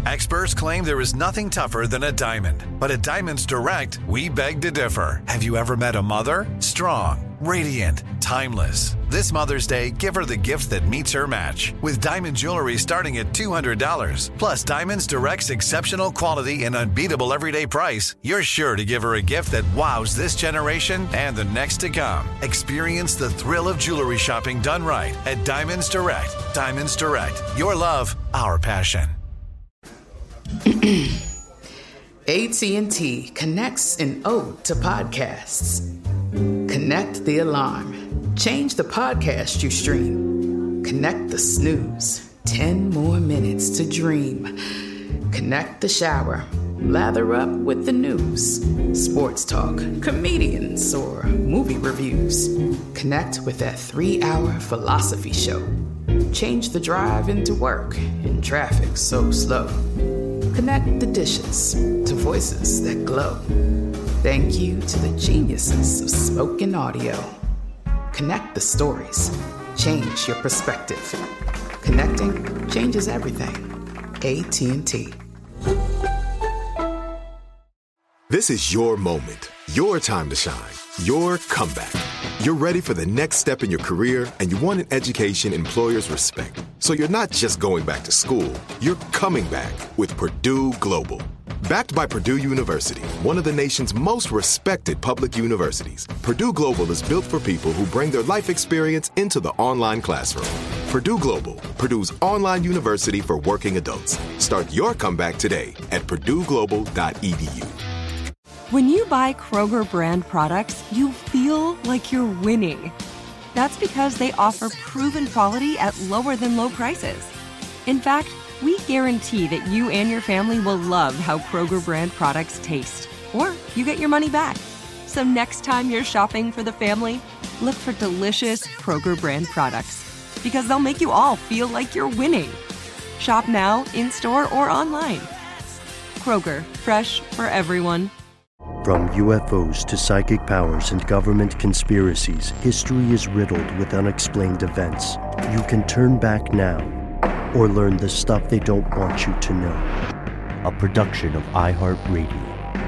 Experts claim there is nothing tougher than a diamond. But at Diamonds Direct, we beg to differ. Have you ever met a mother? Strong, radiant, timeless. This Mother's Day, give her the gift that meets her match. With diamond jewelry starting at $200. Plus Diamonds Direct's exceptional quality and unbeatable everyday price, you're sure to give her a gift that wows this generation and the next to come. Experience the thrill of jewelry shopping done right at Diamonds Direct. Diamonds Direct. Your love, our passion. AT&T connects an ode to podcasts. Connect the alarm. Change the podcast you stream. Connect the snooze. 10 more minutes to dream. Connect the shower. Lather up with the news. Sports talk, comedians, or movie reviews. Connect with that 3-hour philosophy show. Change the drive into work in traffic so slow. Connect the dishes to voices that glow. Thank you to the geniuses of spoken audio. Connect the stories. Change your perspective. Connecting changes everything. AT&T. This is your moment, your time to shine, your comeback. You're ready for the next step in your career, and you want an education employers respect. So you're not just going back to school, you're coming back with Purdue Global. Backed by Purdue University, one of the nation's most respected public universities, Purdue Global is built for people who bring their life experience into the online classroom. Purdue Global, Purdue's online university for working adults. Start your comeback today at purdueglobal.edu. When you buy Kroger brand products, you feel like you're winning. That's because they offer proven quality at lower than low prices. In fact, we guarantee that you and your family will love how Kroger brand products taste, or you get your money back. So next time you're shopping for the family, look for delicious Kroger brand products, because they'll make you all feel like you're winning. Shop now, in-store, or online. Kroger, fresh for everyone. From UFOs to psychic powers and government conspiracies, history is riddled with unexplained events. You can turn back now or learn the stuff they don't want you to know. A production of iHeartRadio.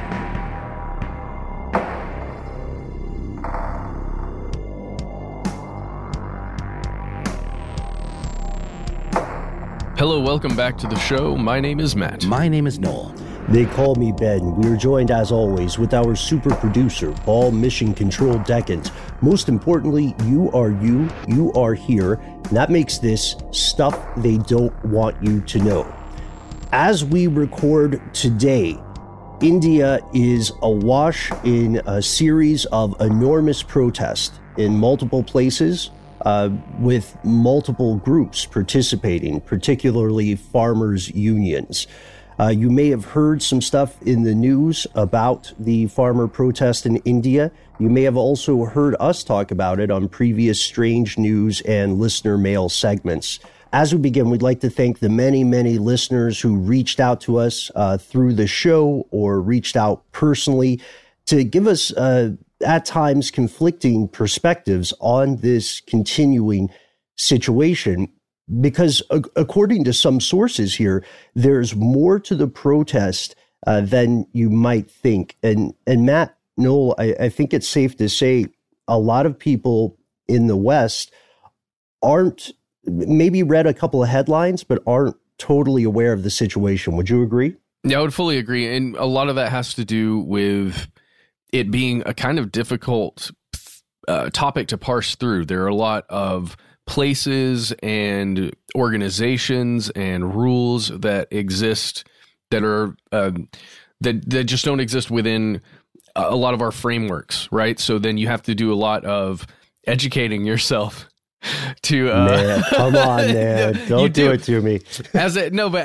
Hello, welcome back to the show. My name is Matt. My name is Noel. They call me Ben. We are joined, as always, with our super producer, Ball Mission Control Decans. Most importantly, you are here, and that makes this stuff they don't want you to know. As we record today, India is awash in a series of enormous protests in multiple places, with multiple groups participating, particularly farmers' unions. You may have heard some stuff in the news about the farmer protest in India. You may have also heard us talk about it on previous Strange News and listener mail segments. As we begin, we'd like to thank the many, many listeners who reached out to us through the show or reached out personally to give us, at times, conflicting perspectives on this continuing situation. Because according to some sources here, there's more to the protest than you might think. And Matt, Noel, I think it's safe to say a lot of people in the West aren't, maybe read a couple of headlines, but aren't totally aware of the situation. Would you agree? Yeah, I would fully agree. And a lot of that has to do with it being a kind of difficult topic to parse through. There are a lot of places and organizations and rules that exist that are that just don't exist within a lot of our frameworks, right? So then you have to do a lot of educating yourself to man, come on, man, don't do it to me. As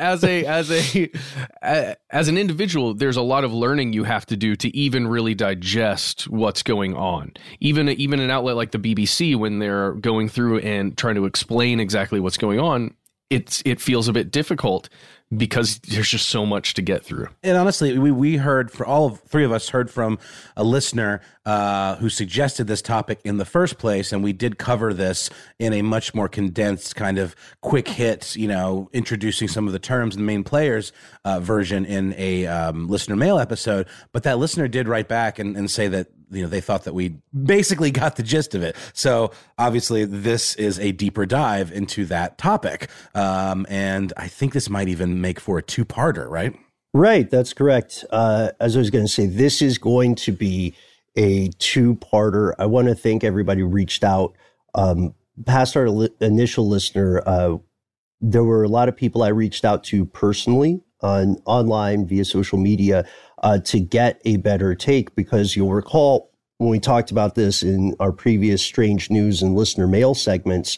an individual, there's a lot of learning you have to do to even really digest what's going on. Even an outlet like the BBC, when they're going through and trying to explain exactly what's going on, it feels a bit difficult because there's just so much to get through. And honestly, we heard, for all of three of us, heard from a listener who suggested this topic in the first place, and we did cover this in a much more condensed kind of quick hit, introducing some of the terms and main players version in a listener mail episode. But that listener did write back and say that they thought that we basically got the gist of it. So obviously this is a deeper dive into that topic. And I think this might even make for a two-parter, right? Right, that's correct. As I was going to say, this is going to be a two-parter. I want to thank everybody who reached out. Past our initial listener, there were a lot of people I reached out to personally online via social media to get a better take, because you'll recall when we talked about this in our previous Strange News and listener mail segments,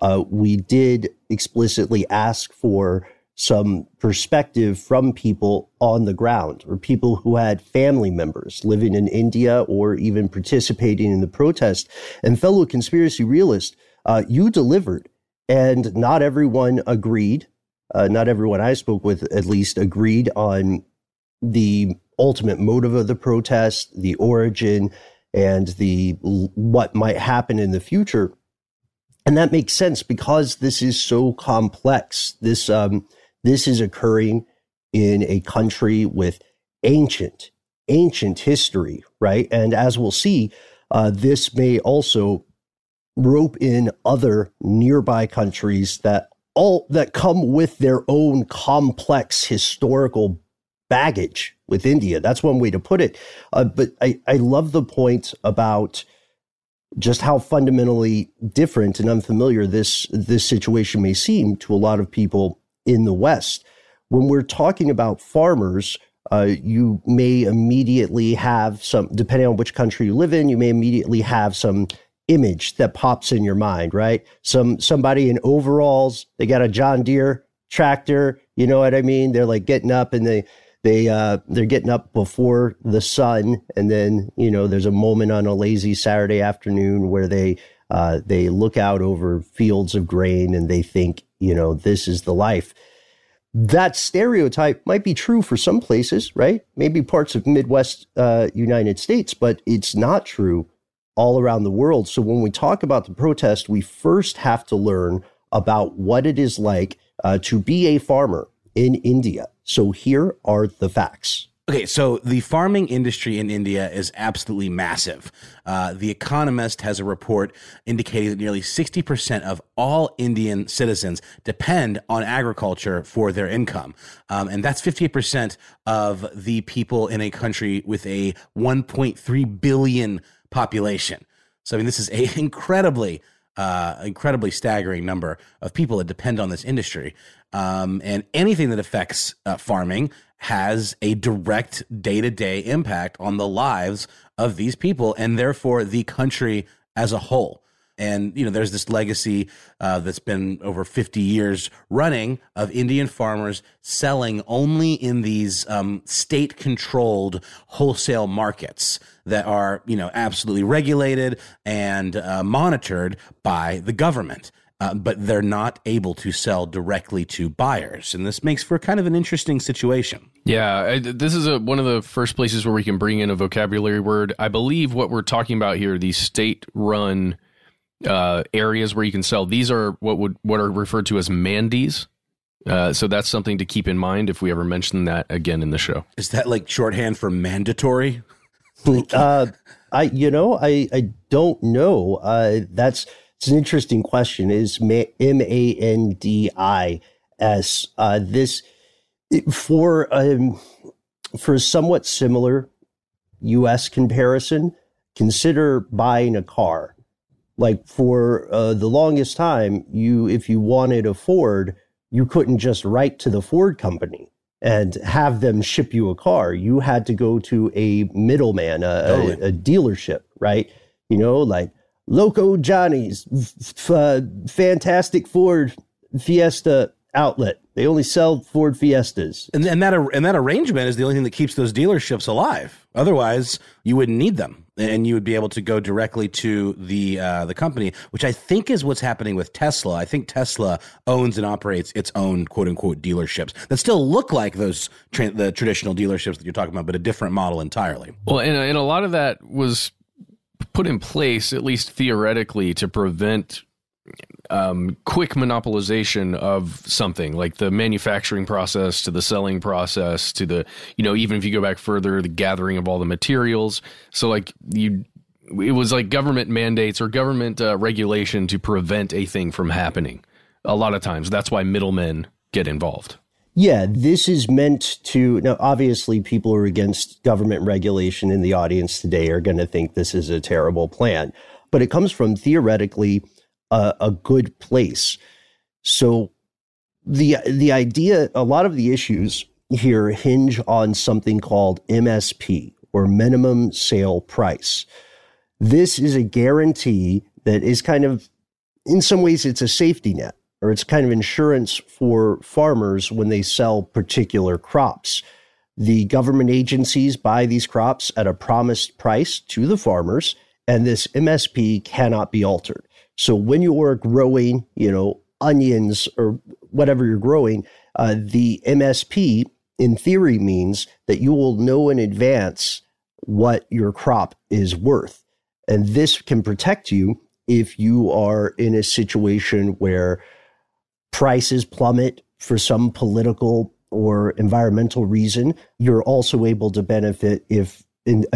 we did explicitly ask for some perspective from people on the ground, or people who had family members living in India or even participating in the protest. And fellow conspiracy realists, you delivered, and not everyone agreed. Not everyone I spoke with, at least, agreed on the ultimate motive of the protest, the origin, and what might happen in the future. And that makes sense because this is so complex. This is occurring in a country with ancient history, right? And as we'll see, this may also rope in other nearby countries that come with their own complex historical baggage with India. That's one way to put it. But I love the point about just how fundamentally different and unfamiliar this situation may seem to a lot of people in the West. When we're talking about farmers, you may immediately have some, depending on which country you live in, you may immediately have some image that pops in your mind, right? Somebody in overalls, they got a John Deere tractor, you know what I mean? They're like getting up, and they're getting up before the sun, and then there's a moment on a lazy Saturday afternoon where they look out over fields of grain and they think, this is the life. That stereotype might be true for some places, right? Maybe parts of Midwest United States, but it's not true all around the world. So when we talk about the protest, we first have to learn about what it is like to be a farmer in India. So here are the facts. Okay, so the farming industry in India is absolutely massive. The Economist has a report indicating that nearly 60% of all Indian citizens depend on agriculture for their income. And that's 58% of the people in a country with a 1.3 billion population. So, I mean, this is a incredibly staggering number of people that depend on this industry. And anything that affects farming has a direct day-to-day impact on the lives of these people and therefore the country as a whole. And, there's this legacy that's been over 50 years running of Indian farmers selling only in these state-controlled wholesale markets that are, absolutely regulated and monitored by the government. But they're not able to sell directly to buyers. And this makes for kind of an interesting situation. Yeah, this is one of the first places where we can bring in a vocabulary word. I believe what we're talking about here, these state-run areas where you can sell, these are what are referred to as mandis. So that's something to keep in mind if we ever mention that again in the show. Is that like shorthand for mandatory? I don't know. It's an interesting question. Is MANDIS this for a somewhat similar U.S. comparison? Consider buying a car. Like for the longest time, if you wanted a Ford, you couldn't just write to the Ford company and have them ship you a car. You had to go to a middleman, a dealership, right? Like Loco Johnny's fantastic Ford Fiesta outlet. They only sell Ford Fiestas. And that arrangement is the only thing that keeps those dealerships alive. Otherwise, you wouldn't need them, and you would be able to go directly to the company, which I think is what's happening with Tesla. I think Tesla owns and operates its own quote unquote dealerships that still look like the traditional dealerships that you're talking about, but a different model entirely. Well, and a lot of that was put in place, at least theoretically, to prevent quick monopolization of something, like the manufacturing process to the selling process to the, even if you go back further, the gathering of all the materials. So like it was like government mandates or government regulation to prevent a thing from happening. A lot of times that's why middlemen get involved. Yeah, this is meant to, now obviously people who are against government regulation in the audience today are going to think this is a terrible plan, but it comes from theoretically a good place. So the idea, a lot of the issues here hinge on something called MSP, or minimum sale price. This is a guarantee that is kind of, in some ways, it's a safety net, or it's kind of insurance for farmers when they sell particular crops. The government agencies buy these crops at a promised price to the farmers, and this MSP cannot be altered. So when you are growing, onions or whatever you're growing, the MSP in theory means that you will know in advance what your crop is worth. And this can protect you if you are in a situation where prices plummet for some political or environmental reason. You're also able to benefit if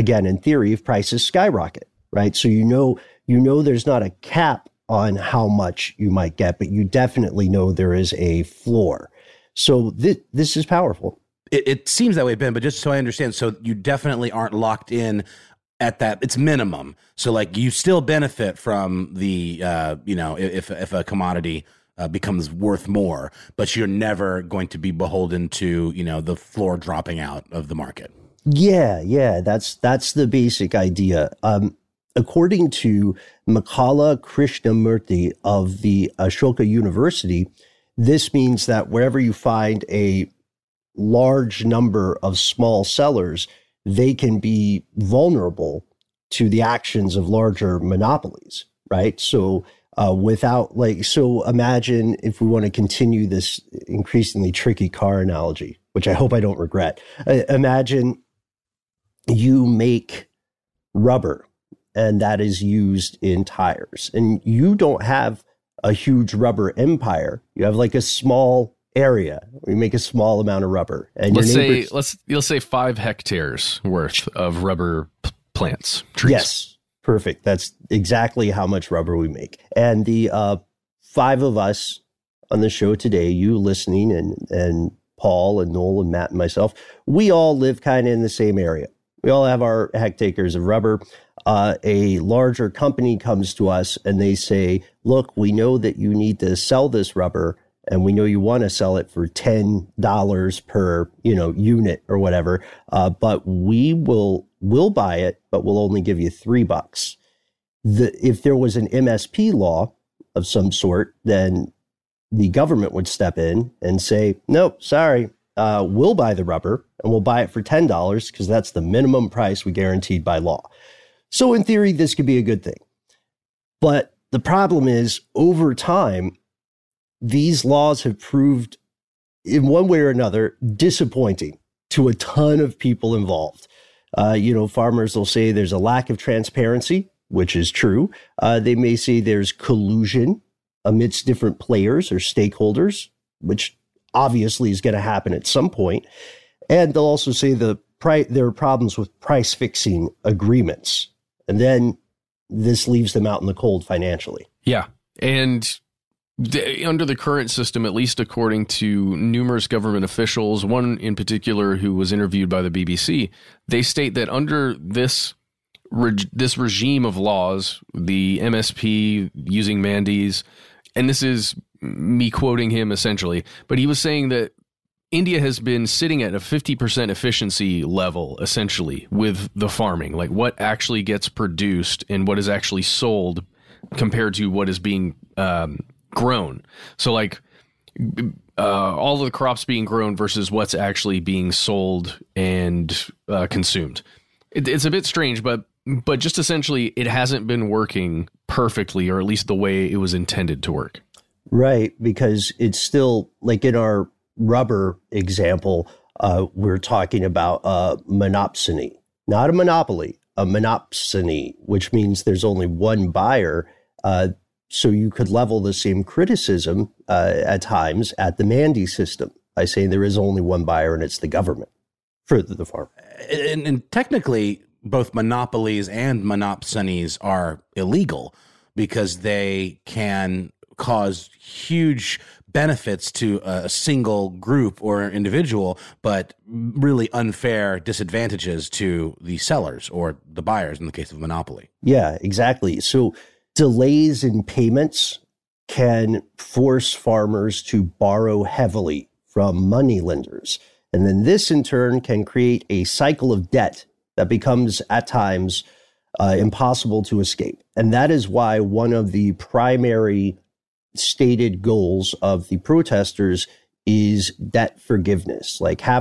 prices skyrocket, right? So you know there's not a cap on how much you might get, but you definitely know there is a floor. So this is powerful. It seems that way, Ben, but just so I understand, so you definitely aren't locked in at that. It's minimum. So like you still benefit from the, if a commodity becomes worth more, but you're never going to be beholden to, the floor dropping out of the market. Yeah. That's the basic idea. According to Makala Krishnamurthy of the Ashoka University, this means that wherever you find a large number of small sellers, they can be vulnerable to the actions of larger monopolies, right? So imagine if we want to continue this increasingly tricky car analogy, which I hope I don't regret. Imagine you make rubber, and that is used in tires. And you don't have a huge rubber empire. You have like a small area. We make a small amount of rubber. And you'll say 5 hectares worth of rubber plants, trees. Yes, perfect. That's exactly how much rubber we make. And the 5 of us on the show today, you listening and Paul and Noel and Matt and myself, we all live kind of in the same area. We all have our hectares of rubber. A larger company comes to us and they say, look, we know that you need to sell this rubber and we know you want to sell it for $10 per, unit or whatever. But we'll buy it, but we'll only give you $3. If there was an MSP law of some sort, then the government would step in and say, nope, sorry, we'll buy the rubber and we'll buy it for $10 because that's the minimum price we guaranteed by law. So in theory, this could be a good thing. But the problem is, over time, these laws have proved, in one way or another, disappointing to a ton of people involved. Farmers will say there's a lack of transparency, which is true. They may say there's collusion amidst different players or stakeholders, which obviously is going to happen at some point. And they'll also say there are problems with price fixing agreements. And then this leaves them out in the cold financially. Yeah. And under the current system, at least according to numerous government officials, one in particular who was interviewed by the BBC, they state that under this regime of laws, the MSP using mandates, and this is me quoting him essentially, but he was saying that India has been sitting at a 50% efficiency level, essentially, with the farming, like what actually gets produced and what is actually sold compared to what is being grown. So like all of the crops being grown versus what's actually being sold and consumed. It's a bit strange, but just essentially it hasn't been working perfectly, or at least the way it was intended to work. Right, because it's still, like in our rubber example, we're talking about monopsony, not a monopoly, a monopsony, which means there's only one buyer. So you could level the same criticism at times at the Mandy system by saying there is only one buyer and it's the government for the farm. And technically, both monopolies and monopsonies are illegal because they can cause huge benefits to a single group or individual, but really unfair disadvantages to the sellers or the buyers in the case of monopoly. Yeah, exactly. So delays in payments can force farmers to borrow heavily from moneylenders. And then this in turn can create a cycle of debt that becomes at times impossible to escape. And that is why one of the primary stated goals of the protesters is debt forgiveness, like have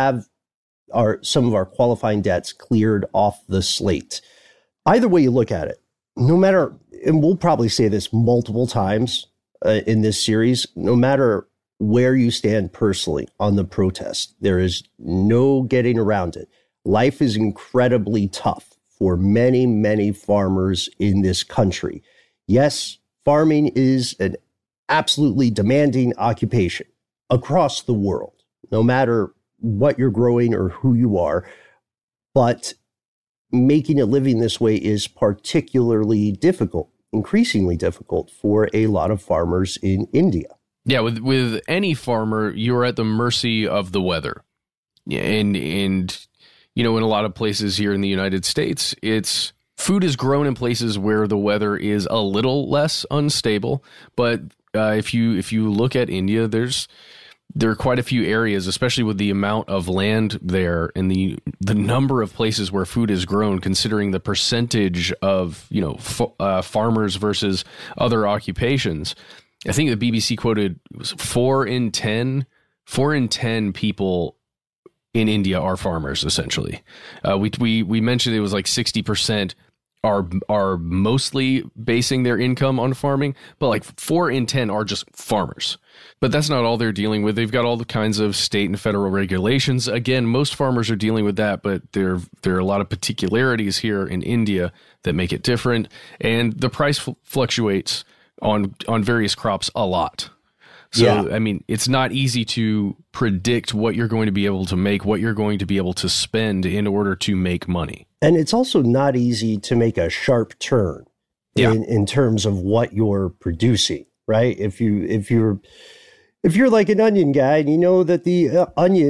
some of our qualifying debts cleared off the slate. Either way you look at it, no matter, and we'll probably say this multiple times in this series, no matter where you stand personally on the protest, there is no getting around it. Life is incredibly tough for many, many farmers in this country. Yes, farming is an absolutely demanding occupation across the world, no matter what you're growing or who you are. But making a living this way is particularly difficult, increasingly difficult for a lot of farmers in India. Yeah, with any farmer, you're at the mercy of the weather. And you know, in a lot of places here in the United States, food is grown in places where the weather is a little less unstable. But if you look at India, there are quite a few areas, especially with the amount of land there and the number of places where food is grown, considering the percentage of, you know, farmers versus other occupations. I think the BBC quoted it was 4 in 10 people in India are farmers, essentially. We mentioned it was like 60% are mostly basing their income on farming, but like 4 in 10 are just farmers. But that's not all they're dealing with. They've got all the kinds of state and federal regulations. Again, most farmers are dealing with that, but there are a lot of particularities here in India that make it different. And the price fluctuates on various crops a lot. So, yeah. I mean, it's not easy to predict what you're going to be able to make, what you're going to be able to spend in order to make money. And it's also not easy to make a sharp turn in terms of what you're producing, right? If you're like an onion guy and you know that the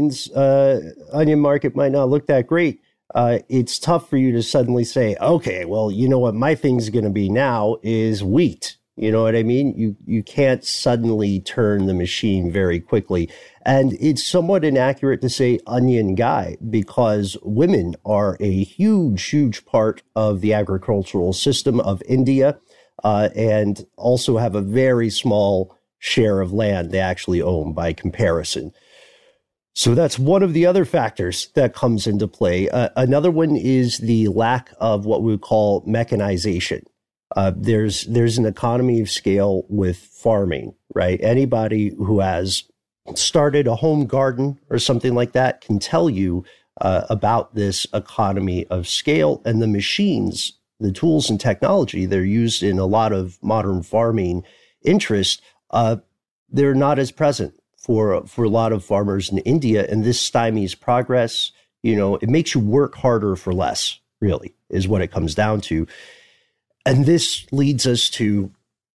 onion market might not look that great, it's tough for you to suddenly say, okay, well, you know what my thing's going to be now is wheat. You know what I mean? You can't suddenly turn the machine very quickly. And it's somewhat inaccurate to say onion guy because women are a huge, huge part of the agricultural system of India and also have a very small share of land they actually own by comparison. So that's one of the other factors that comes into play. Another one is the lack of what we would call mechanization. There's an economy of scale with farming, right? Anybody who has started a home garden or something like that can tell you about this economy of scale, and the machines, the tools and technology that are used in a lot of modern farming interest, they're not as present for a lot of farmers in India, and this stymies progress. You know, it makes you work harder for less, really, is what it comes down to. And this leads us to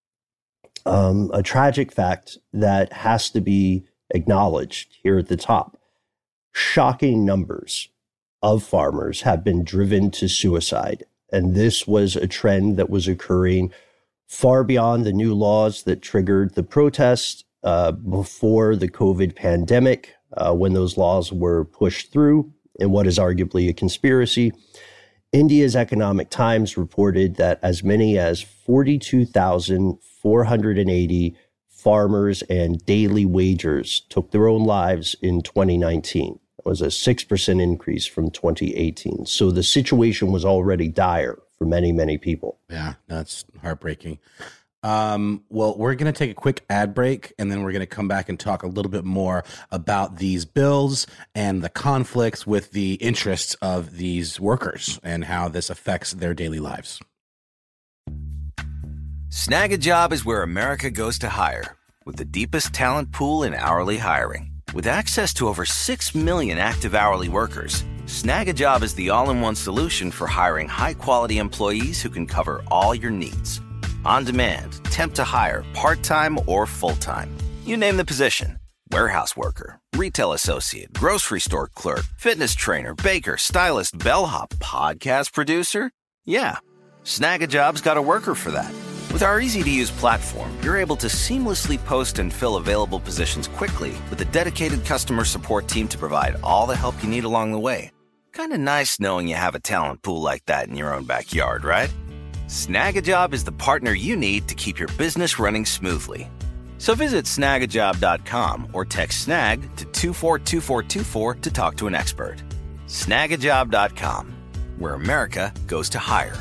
a tragic fact that has to be acknowledged here at the top. Shocking numbers of farmers have been driven to suicide. And this was a trend that was occurring far beyond the new laws that triggered the protests before the COVID pandemic, when those laws were pushed through in what is arguably a conspiracy. India's Economic Times reported that as many as 42,480 farmers and daily wagers took their own lives in 2019. It was a 6% increase from 2018. So the situation was already dire for many, many people. Yeah, that's heartbreaking. Well, we're going to take a quick ad break, and then we're going to come back and talk a little bit more about these bills and the conflicts with the interests of these workers and how this affects their daily lives. Snag a Job is where America goes to hire, with the deepest talent pool in hourly hiring. With access to over 6 million active hourly workers, Snag a Job is the all-in-one solution for hiring high-quality employees who can cover all your needs. On demand, temp to hire, part-time or full-time. You name the position. Warehouse worker, retail associate, grocery store clerk, fitness trainer, baker, stylist, bellhop, podcast producer. Yeah, Snag a Job's got a worker for that. With our easy-to-use platform, you're able to seamlessly post and fill available positions quickly with a dedicated customer support team to provide all the help you need along the way. Kind of nice knowing you have a talent pool like that in your own backyard, right? Snag a Job is the partner you need to keep your business running smoothly. So visit snagajob.com or text snag to 242424 to talk to an expert. Snagajob.com, where America goes to hire.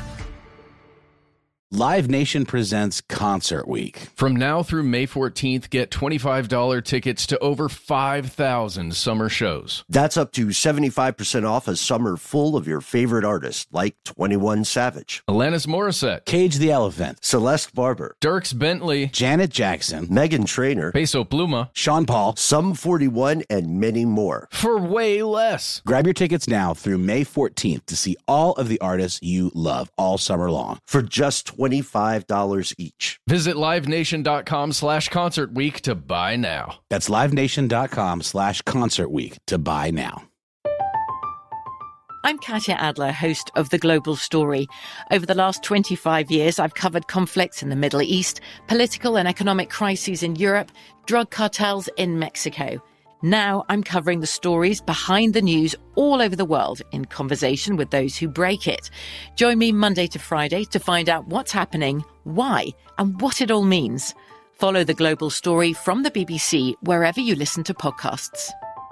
Live Nation presents Concert Week. From now through May 14th, get $25 tickets to over 5,000 summer shows. That's up to 75% off a summer full of your favorite artists like 21 Savage, Alanis Morissette, Cage the Elephant, Celeste Barber, Dierks Bentley, Janet Jackson, Meghan Trainor, Peso Pluma, Sean Paul, Sum 41, and many more. for way less. Grab your tickets now through May 14th to see all of the artists you love all summer long. For just $25 each. Visit livenation.com/concert week to buy now. That's livenation.com/concert week to buy now. I'm Katya Adler, host of The Global Story. Over the last 25 years, I've covered conflicts in the Middle East, political and economic crises in Europe, drug cartels in Mexico. Now I'm covering the stories behind the news all over the world in conversation with those who break it. Join me Monday to Friday to find out what's happening, why, and what it all means. Follow The Global Story from the BBC wherever you listen to podcasts.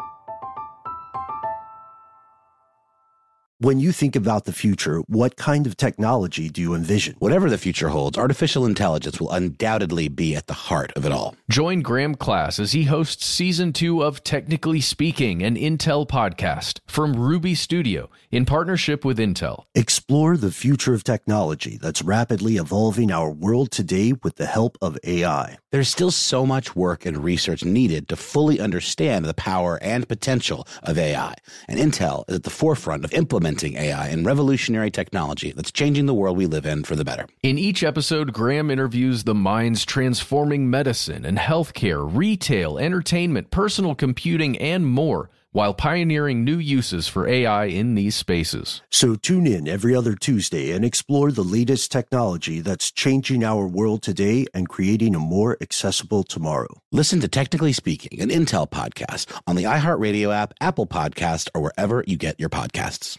When you think about the future, what kind of technology do you envision? Whatever the future holds, artificial intelligence will undoubtedly be at the heart of it all. Join Graham Class as he hosts Season 2 of Technically Speaking, an Intel podcast from Ruby Studio in partnership with Intel. Explore the future of technology that's rapidly evolving our world today with the help of AI. There's still so much work and research needed to fully understand the power and potential of AI, and Intel is at the forefront of implementing AI and revolutionary technology that's changing the world we live in for the better. In each episode, Graham interviews the minds transforming medicine and healthcare, retail, entertainment, personal computing, and more, while pioneering new uses for AI in these spaces. So tune in every other Tuesday and explore the latest technology that's changing our world today and creating a more accessible tomorrow. Listen to Technically Speaking, an Intel podcast on the iHeartRadio app, Apple Podcast, or wherever you get your podcasts.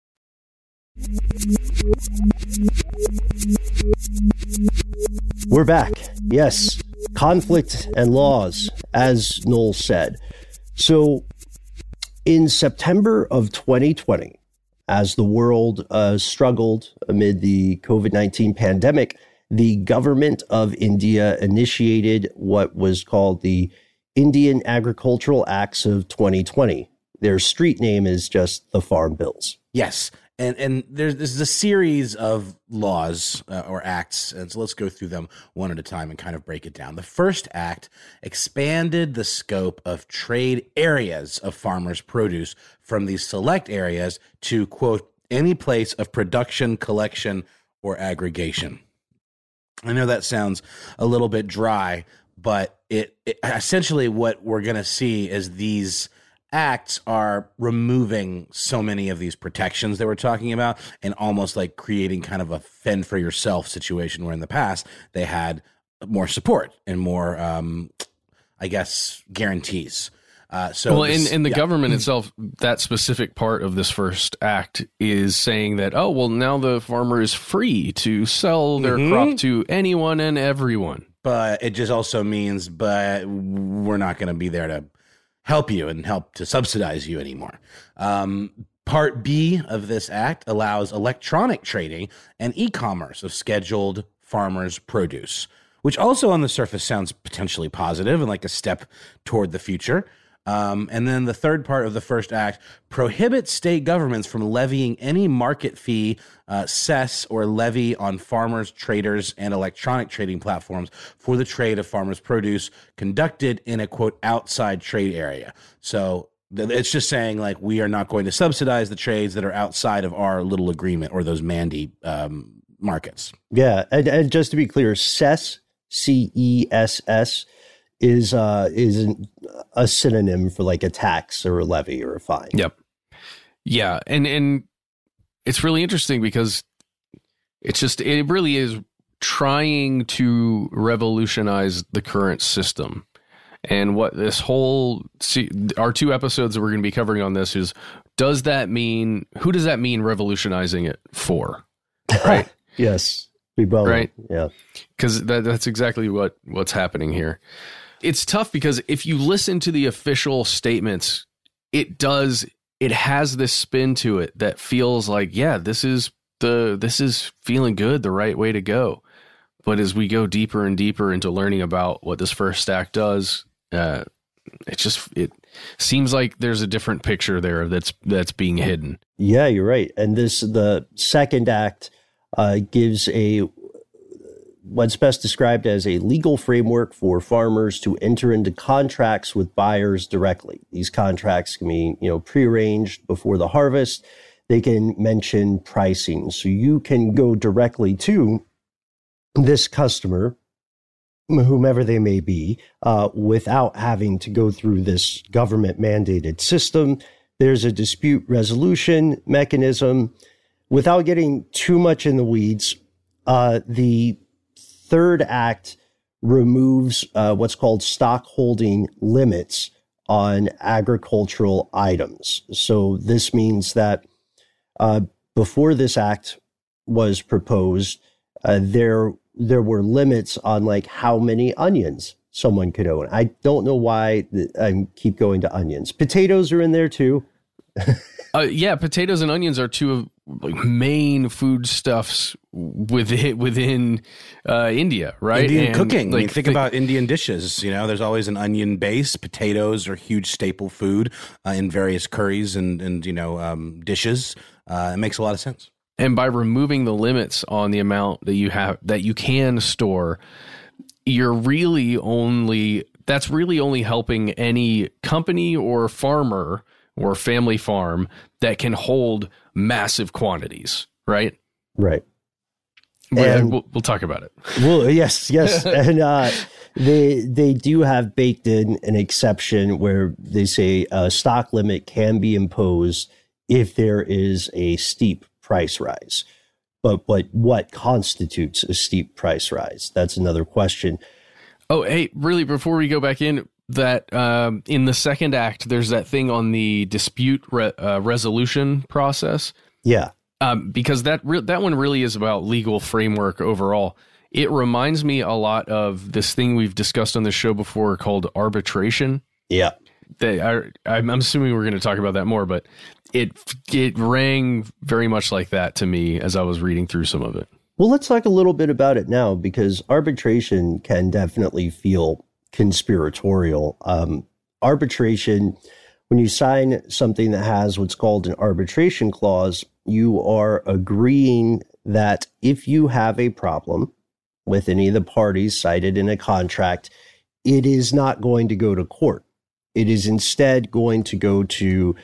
We're back. Yes, conflict and laws, as Noel said. So in September of 2020, as the world struggled amid the COVID-19 pandemic, the government of India initiated what was called the Indian Agricultural Acts of 2020. Their street name is just the Farm Bills. Yes. And this is a series of laws or acts, and so let's go through them one at a time and kind of break it down. The first act expanded the scope of trade areas of farmers' produce from these select areas to, quote, any place of production, collection, or aggregation. I know that sounds a little bit dry, but it essentially what we're going to see is these acts are removing so many of these protections that we're talking about and almost like creating kind of a fend for yourself situation where in the past they had more support and more, I guess, guarantees. The government itself, that specific part of this first act is saying that, oh, well, now the farmer is free to sell their crop to anyone and everyone. but it just also means, but we're not going to be there to help you and help to subsidize you anymore. Part B of this act allows electronic trading and e-commerce of scheduled farmers' produce, which also on the surface sounds potentially positive and like a step toward the future. And then the third part of the first act prohibits state governments from levying any market fee, cess, or levy on farmers, traders, and electronic trading platforms for the trade of farmers' produce conducted in a, quote, outside trade area. So it's just saying, like, we are not going to subsidize the trades that are outside of our little agreement or those Mandy markets. Yeah, and just to be clear, cess, C-E-S-S, is a synonym for like a tax or a levy or a fine. Yep. Yeah, and it's really interesting because it really is trying to revolutionize the current system. And what this our 2 episodes that we're going to be covering on this is, who does that mean revolutionizing it for? Right? Yes. We both. Right? Yeah. Because that's exactly what's happening here. It's tough because if you listen to the official statements, it has this spin to it that feels like, yeah, this is feeling good, the right way to go. But as we go deeper and deeper into learning about what this first act does, it seems like there's a different picture there that's being hidden. Yeah, you're right. And the second act gives what's best described as a legal framework for farmers to enter into contracts with buyers directly. These contracts can be, prearranged before the harvest. They can mention pricing. So you can go directly to this customer, whomever they may be, without having to go through this government mandated system. There's a dispute resolution mechanism. Without getting too much in the weeds, the third act removes what's called stockholding limits on agricultural items. So this means that before this act was proposed, there were limits on like how many onions someone could own. I don't know why I keep going to onions. Potatoes are in there too. Yeah, potatoes and onions are 2 of main foodstuffs within India, right? Indian and cooking. Like, think about Indian dishes. There's always an onion base. Potatoes are huge staple food in various curries and dishes. It makes a lot of sense. And by removing the limits on the amount that you can store, that's really only helping any company or farmer or family farm that can hold massive quantities, right? Right. And we'll talk about it. Well, yes. And they do have baked in an exception where they say a stock limit can be imposed if there is a steep price rise. But what constitutes a steep price rise? That's another question. Oh, hey, really, before we go back in, that in the second act, there's that thing on the dispute resolution process. Yeah. Because that one really is about legal framework overall. It reminds me a lot of this thing we've discussed on this show before called arbitration. Yeah. I'm assuming we're going to talk about that more, but it rang very much like that to me as I was reading through some of it. Well, let's talk a little bit about it now, because arbitration can definitely feel conspiratorial. Arbitration, when you sign something that has what's called an arbitration clause, you are agreeing that if you have a problem with any of the parties cited in a contract, it is not going to go to court. It is instead going to go to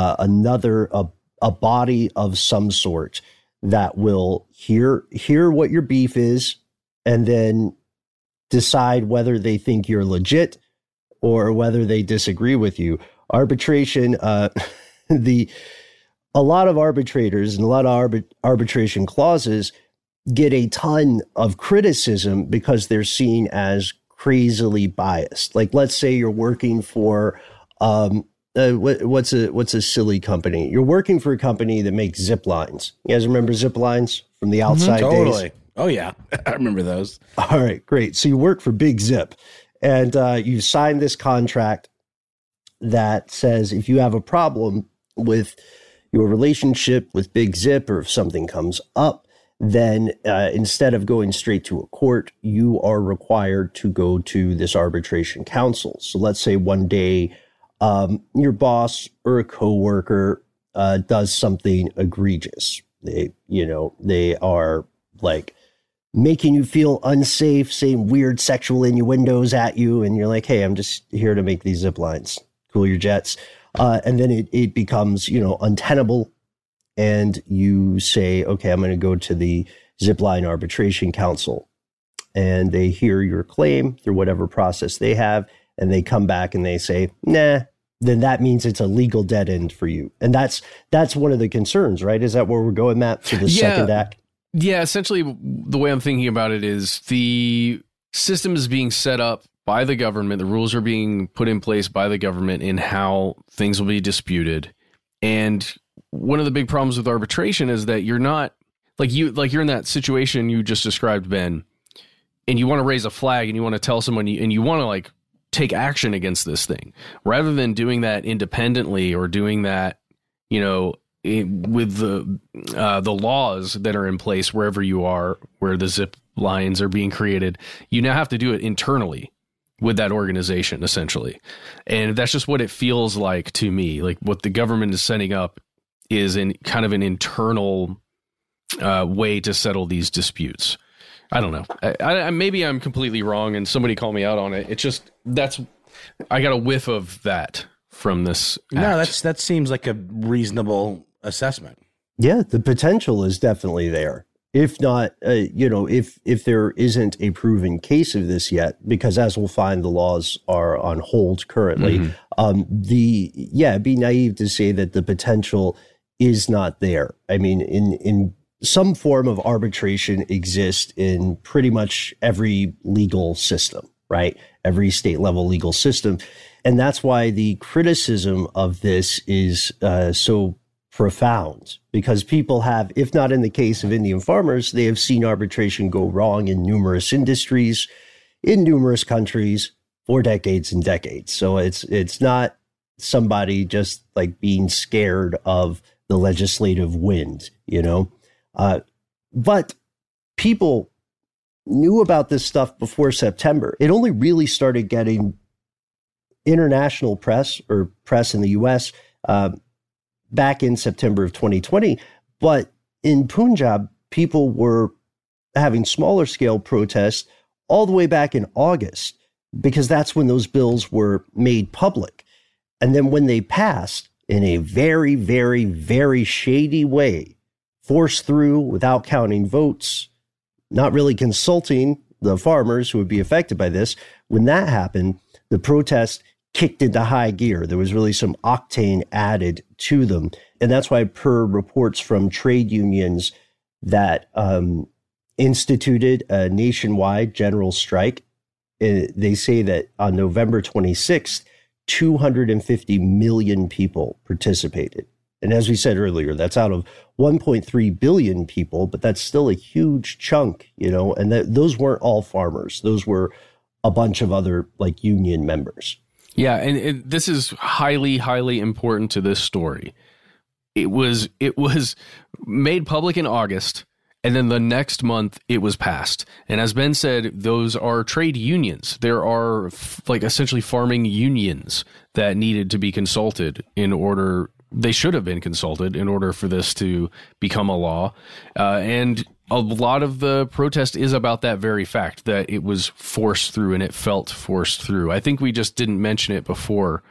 a body of some sort that will hear what your beef is and then decide whether they think you're legit or whether they disagree with you. Arbitration, a lot of arbitrators and a lot of arbitration clauses get a ton of criticism because they're seen as crazily biased. Like, let's say you're working for what's a silly company? You're working for a company that makes zip lines. You guys remember zip lines from the outside days? Oh, yeah. I remember those. All right, great. So you work for Big Zip, and you signed this contract that says if you have a problem with your relationship with Big Zip, or if something comes up, then instead of going straight to a court, you are required to go to this arbitration council. So let's say one day your boss or a coworker does something egregious. They are like making you feel unsafe, saying weird sexual innuendos at you, and you're like, hey, I'm just here to make these zip lines. Cool your jets. And then it becomes, untenable. And you say, okay, I'm going to go to the Zipline Arbitration Council. And they hear your claim through whatever process they have. And they come back and they say, nah, then that means it's a legal dead end for you. And that's one of the concerns, right? Is that where we're going, Matt, for the second act? Yeah, essentially the way I'm thinking about it is the system is being set up by the government. The rules are being put in place by the government in how things will be disputed. And one of the big problems with arbitration is that you're not you're in that situation you just described, Ben, and you want to raise a flag and you want to tell someone and you want to take action against this thing rather than doing that independently or doing that, with the laws that are in place wherever you are, where the zip lines are being created. You now have to do it internally with that organization, essentially. And that's just what it feels like to me. Like what the government is setting up is in kind of an internal way to settle these disputes. I don't know. I maybe I'm completely wrong and somebody call me out on it. It's just, I got a whiff of that from this act. No, that seems like a reasonable assessment. Yeah, the potential is definitely there. If not, if there isn't a proven case of this yet, because as we'll find, the laws are on hold currently. It'd be naive to say that the potential is not there. I mean, in some form of arbitration exists in pretty much every legal system, right? Every state level legal system. And that's why the criticism of this is so profound, because people have, if not in the case of Indian farmers, they have seen arbitration go wrong in numerous industries, in numerous countries for decades and decades. So it's not somebody just being scared of the legislative wind, but people knew about this stuff before September. It only really started getting international press or press in the U.S. Back in September of 2020. But in Punjab, people were having smaller scale protests all the way back in August, because that's when those bills were made public. And then when they passed in a very, very, very shady way, forced through without counting votes, not really consulting the farmers who would be affected by this, when that happened, the protest kicked into high gear. There was really some octane added to them. And that's why, per reports from trade unions that instituted a nationwide general strike, they say that on November 26th, 250 million people participated. And as we said earlier, that's out of 1.3 billion people, but that's still a huge chunk, and those weren't all farmers. Those were a bunch of other union members. Yeah, and this is highly, highly important to this story. It was made public in August, and then the next month it was passed. And as Ben said, those are trade unions. There are essentially farming unions that needed to be consulted they should have been consulted in order for this to become a law. And a lot of the protest is about that very fact, that it was forced through and it felt forced through. I think we just didn't mention it before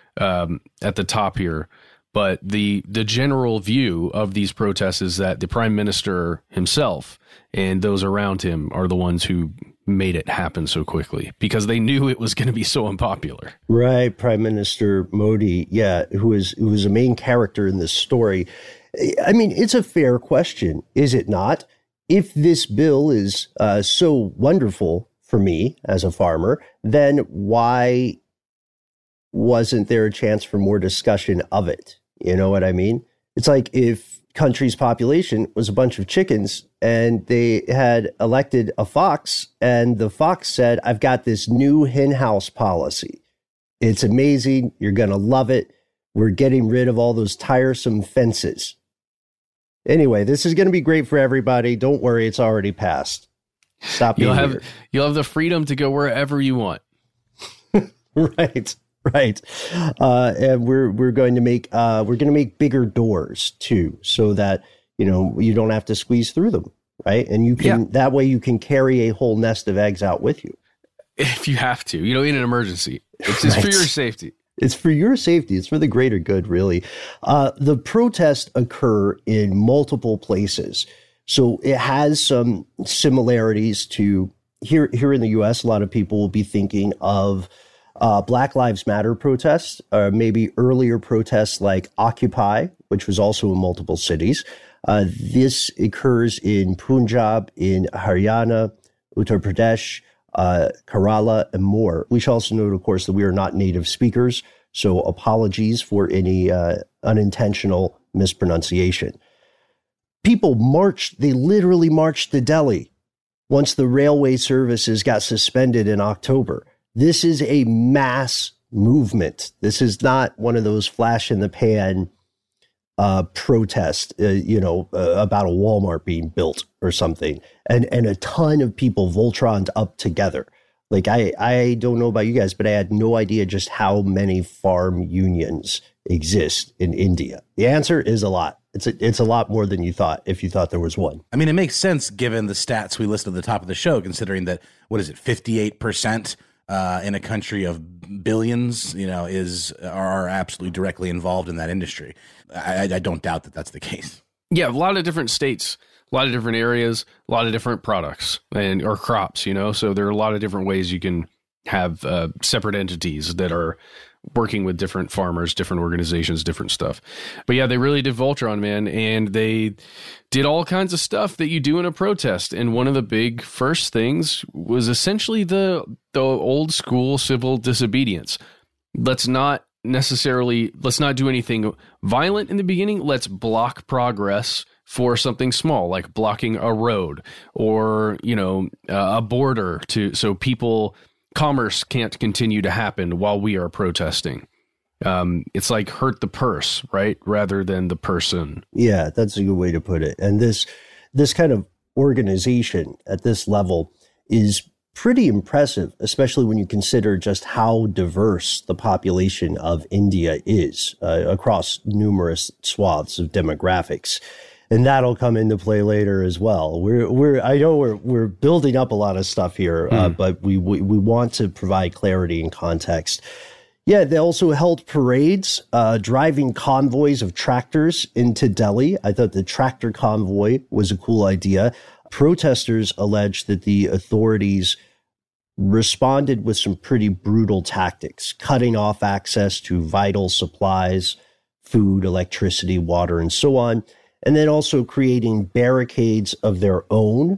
at the top here, but the general view of these protests is that the prime minister himself and those around him are the ones who made it happen so quickly because they knew it was going to be so unpopular. Right. Prime Minister Modi, who is a main character in this story. I mean, it's a fair question, is it not? If this bill is so wonderful for me as a farmer, then why wasn't there a chance for more discussion of it? You know what I mean? It's like if country's population was a bunch of chickens, and they had elected a fox, and the fox said, I've got this new hen house policy. It's amazing. You're going to love it. We're getting rid of all those tiresome fences. Anyway, this is going to be great for everybody. Don't worry, it's already passed. Stop being weird. You'll have the freedom to go wherever you want. Right. And we're going to make bigger doors too, so that you don't have to squeeze through them, right? And you can that way you can carry a whole nest of eggs out with you if you have to. In an emergency, it's just for your safety. It's for your safety. It's for the greater good, really. The protests occur in multiple places, so it has some similarities to here in the U.S. A lot of people will be thinking of Black Lives Matter protests, or maybe earlier protests like Occupy, which was also in multiple cities. This occurs in Punjab, in Haryana, Uttar Pradesh, Kerala, and more. We should also note, of course, that we are not native speakers, so apologies for any unintentional mispronunciation. People marched, they literally marched to Delhi once the railway services got suspended in October. This is a mass movement. This is not one of those flash in the pan protests, about a Walmart being built or something. And a ton of people Voltroned up together. Like, I don't know about you guys, but I had no idea just how many farm unions exist in India. The answer is a lot. It's a lot more than you thought, if you thought there was one. I mean, it makes sense given the stats we listed at the top of the show, considering that, 58%? In a country of billions, are absolutely directly involved in that industry. I don't doubt that that's the case. Yeah, a lot of different states, a lot of different areas, a lot of different products or crops, So there are a lot of different ways you can have separate entities that are working with different farmers, different organizations, different stuff. But yeah, they really did Voltron, man. And they did all kinds of stuff that you do in a protest. And one of the big first things was essentially the old school civil disobedience. Let's not do anything violent in the beginning. Let's block progress for something small, like blocking a road or, a border so commerce can't continue to happen while we are protesting. It's like hurt the purse, right? Rather than the person. Yeah, that's a good way to put it. And this kind of organization at this level is pretty impressive, especially when you consider just how diverse the population of India is across numerous swaths of demographics. And that'll come into play later as well. I know we're building up a lot of stuff here, but we want to provide clarity and context. Yeah, they also held parades, driving convoys of tractors into Delhi. I thought the tractor convoy was a cool idea. Protesters alleged that the authorities responded with some pretty brutal tactics, cutting off access to vital supplies, food, electricity, water, and so on. And then also creating barricades of their own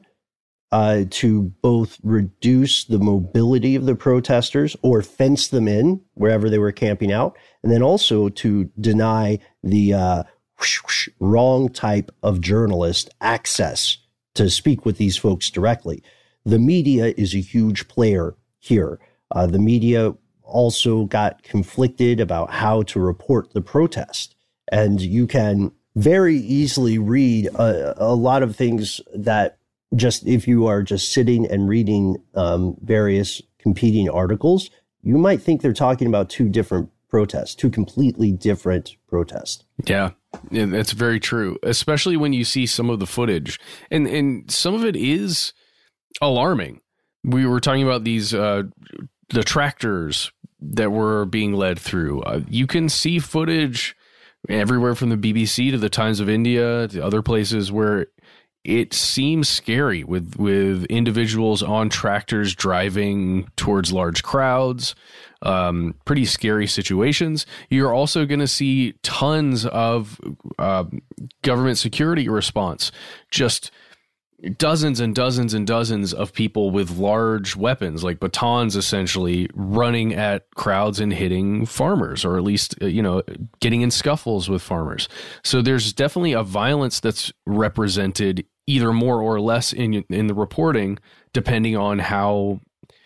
to both reduce the mobility of the protesters or fence them in wherever they were camping out. And then also to deny the wrong type of journalist access to speak with these folks directly. The media is a huge player here. The media also got conflicted about how to report the protest. And you can very easily read a lot of things that just if you are just sitting and reading various competing articles, you might think they're talking about two completely different protests. Yeah, that's very true, especially when you see some of the footage. And some of it is alarming. We were talking about these the tractors that were being led through. You can see footage everywhere from the BBC to the Times of India to other places where it seems scary with individuals on tractors driving towards large crowds. Pretty scary situations. You're also going to see tons of government security response, just dozens and dozens and dozens of people with large weapons, like batons, essentially running at crowds and hitting farmers, or at least, getting in scuffles with farmers. So there's definitely a violence that's represented either more or less in the reporting, depending on how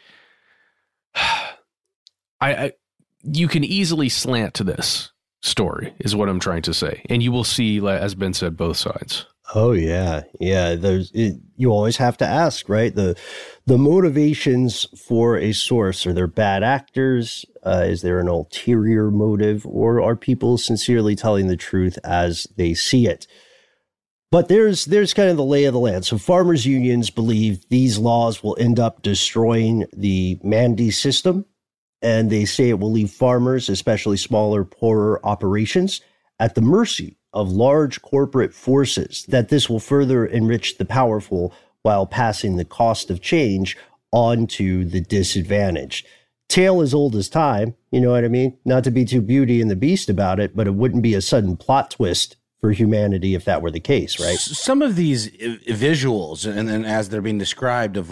you can easily slant to this story, is what I'm trying to say. And you will see, as Ben said, both sides. Oh, yeah. Yeah. You always have to ask, right? The motivations for a source. Are there bad actors? Is there an ulterior motive? Or are people sincerely telling the truth as they see it? But there's kind of the lay of the land. So farmers' unions believe these laws will end up destroying the Mandi system. And they say it will leave farmers, especially smaller, poorer operations, at the mercy of large corporate forces, that this will further enrich the powerful while passing the cost of change on to the disadvantaged. Tale as old as time, you know what I mean? Not to be too Beauty and the Beast about it, but it wouldn't be a sudden plot twist for humanity if that were the case, right? Some of these visuals, and as they're being described, of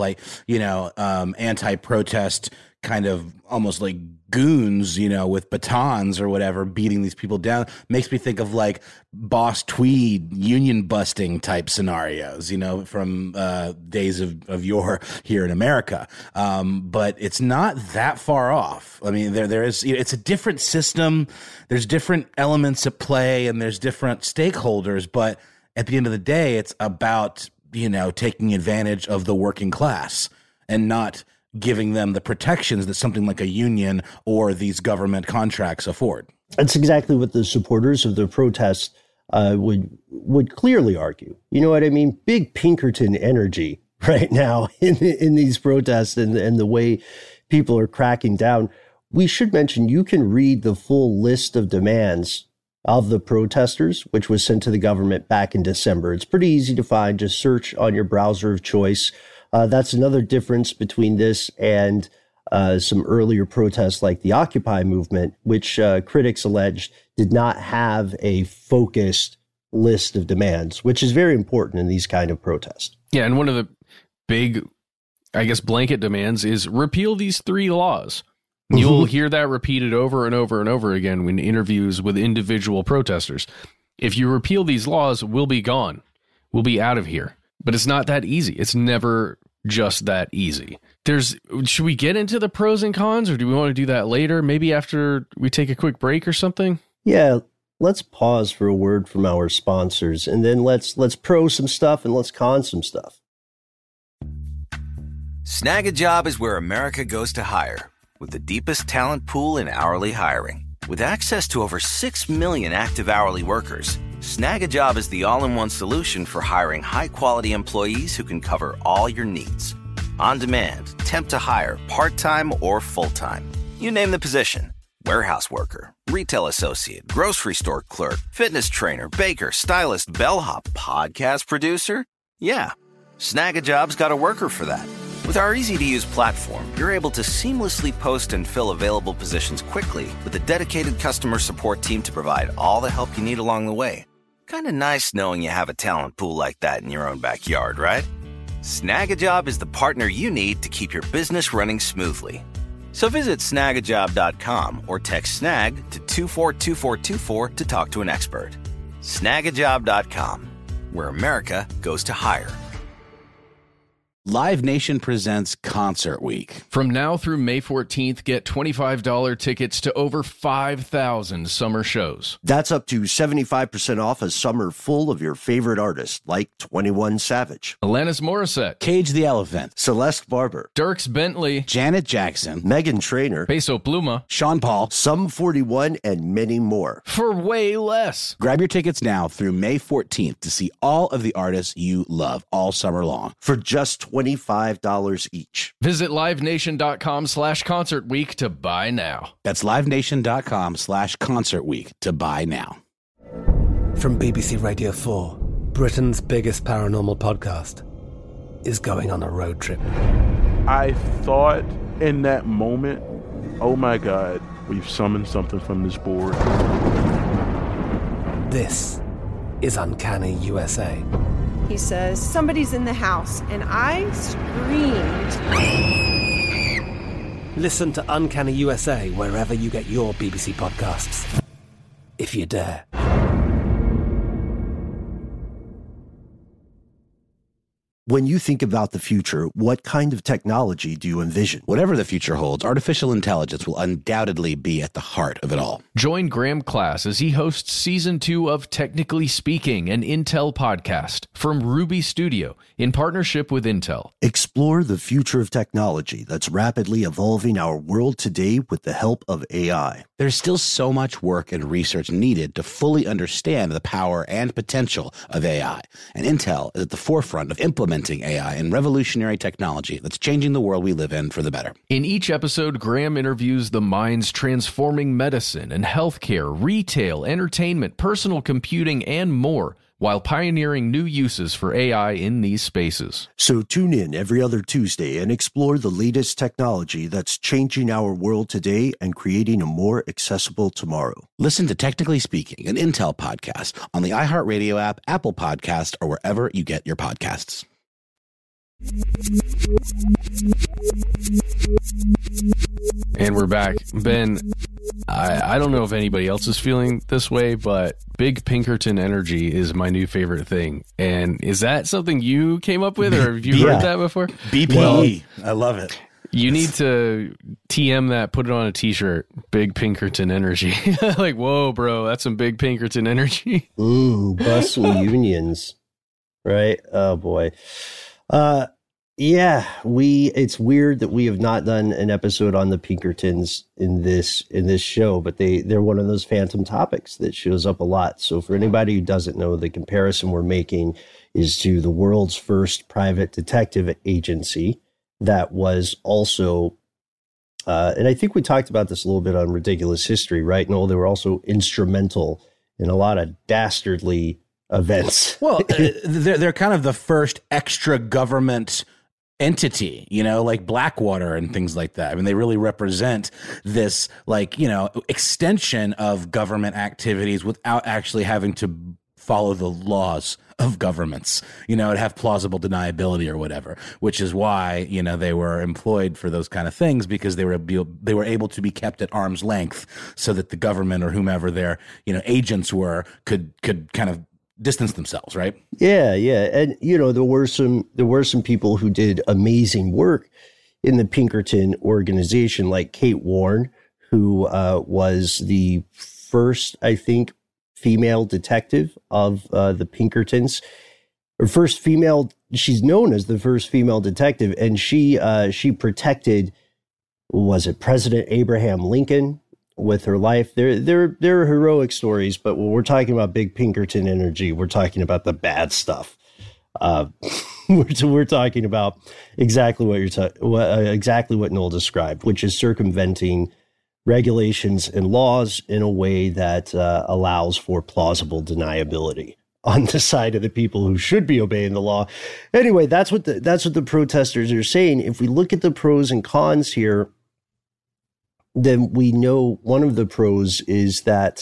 anti-protest kind of almost like goons, with batons or whatever, beating these people down, makes me think of like Boss Tweed union busting type scenarios, from days of yore here in America. But it's not that far off. I mean, there is, it's a different system. There's different elements at play and there's different stakeholders. But at the end of the day, it's about, taking advantage of the working class and not giving them the protections that something like a union or these government contracts afford. That's exactly what the supporters of the protest would clearly argue. You know what I mean? Big Pinkerton energy right now in these protests and the way people are cracking down. We should mention you can read the full list of demands of the protesters, which was sent to the government back in December. It's pretty easy to find. Just search on your browser of choice. That's another difference between this and some earlier protests like the Occupy movement, which critics alleged did not have a focused list of demands, which is very important in these kind of protests. Yeah, and one of the big, blanket demands is repeal these 3 laws. You'll hear that repeated over and over and over again when interviews with individual protesters. If you repeal these laws, we'll be gone. We'll be out of here. But it's not that easy. It's never just that easy. Should we get into the pros and cons, or do we want to do that later? Maybe after we take a quick break or something? Yeah, let's pause for a word from our sponsors, and then let's pro some stuff and let's con some stuff. Snag a Job is where America goes to hire, with the deepest talent pool in hourly hiring. With access to over 6 million active hourly workers, Snag a Job is the all-in-one solution for hiring high-quality employees who can cover all your needs. On demand, temp to hire, part-time or full-time. You name the position. Warehouse worker, retail associate, grocery store clerk, fitness trainer, baker, stylist, bellhop, podcast producer. Yeah, Snag a Job's got a worker for that. With our easy-to-use platform, you're able to seamlessly post and fill available positions quickly with a dedicated customer support team to provide all the help you need along the way. Kind of nice knowing you have a talent pool like that in your own backyard, right? Snag a Job is the partner you need to keep your business running smoothly. So visit snagajob.com or text snag to 242424 to talk to an expert. Snagajob.com, where America goes to hire. Live Nation presents Concert Week. From now through May 14th, get $25 tickets to over 5,000 summer shows. That's up to 75% off a summer full of your favorite artists, like 21 Savage, Alanis Morissette, Cage the Elephant, Celeste Barber, Dierks Bentley, Janet Jackson, Meghan Trainor, Peso Pluma, Sean Paul, Sum 41, and many more. For way less. Grab your tickets now through May 14th to see all of the artists you love all summer long. For just $25 each. Visit livenation.com/concert week to buy now. That's livenation.com/concert week to buy now. From BBC Radio 4, Britain's biggest paranormal podcast is going on a road trip. I thought in that moment, oh my God, we've summoned something from this board. This is Uncanny USA. He says, somebody's in the house, and I screamed. Listen to Uncanny USA wherever you get your BBC podcasts, if you dare. When you think about the future, what kind of technology do you envision? Whatever the future holds, artificial intelligence will undoubtedly be at the heart of it all. Join Graham Class as he hosts Season 2 of Technically Speaking, an Intel podcast from Ruby Studio in partnership with Intel. Explore the future of technology that's rapidly evolving our world today with the help of AI. There's still so much work and research needed to fully understand the power and potential of AI, and Intel is at the forefront of implementing AI and revolutionary technology that's changing the world we live in for the better. In each episode, Graham interviews the minds transforming medicine and healthcare, retail, entertainment, personal computing, and more, while pioneering new uses for AI in these spaces. So tune in every other Tuesday and explore the latest technology that's changing our world today and creating a more accessible tomorrow. Listen to Technically Speaking, an Intel podcast on the iHeartRadio app, Apple Podcast, or wherever you get your podcasts. And we're back. Ben, I don't know if anybody else is feeling this way, but Big Pinkerton energy is my new favorite thing. And is that something you came up with, or have you heard that before? BPE. Well, I love it. You need to TM that, put it on a t-shirt. Big Pinkerton energy. Like, whoa, bro, that's some Big Pinkerton energy. Bust some unions. Right? Oh, boy. Yeah, it's weird that we have not done an episode on the Pinkertons in this show, but they're one of those phantom topics that shows up a lot. So for anybody who doesn't know, the comparison we're making is to the world's first private detective agency that was also, and I think we talked about this a little bit on Ridiculous History, right? No, they were also instrumental in a lot of dastardly events. Well, they're kind of the first extra government entity, like Blackwater and things like that. I mean, they really represent this, extension of government activities without actually having to follow the laws of governments, and have plausible deniability or whatever, which is why, they were employed for those kind of things, because they were able to be kept at arm's length so that the government or whomever their, agents were could kind of distance themselves, right? Yeah. And, there were some people who did amazing work in the Pinkerton organization, like Kate Warren, who was the first, I think, female detective of the Pinkertons. She's known as the first female detective, and she protected, was it President Abraham Lincoln with her life? They're heroic stories, but when we're talking about Big Pinkerton energy, we're talking about the bad stuff. We're talking about exactly what Noel described, which is circumventing regulations and laws in a way that allows for plausible deniability on the side of the people who should be obeying the law. Anyway, that's what the protesters are saying. If we look at the pros and cons here, then we know one of the pros is that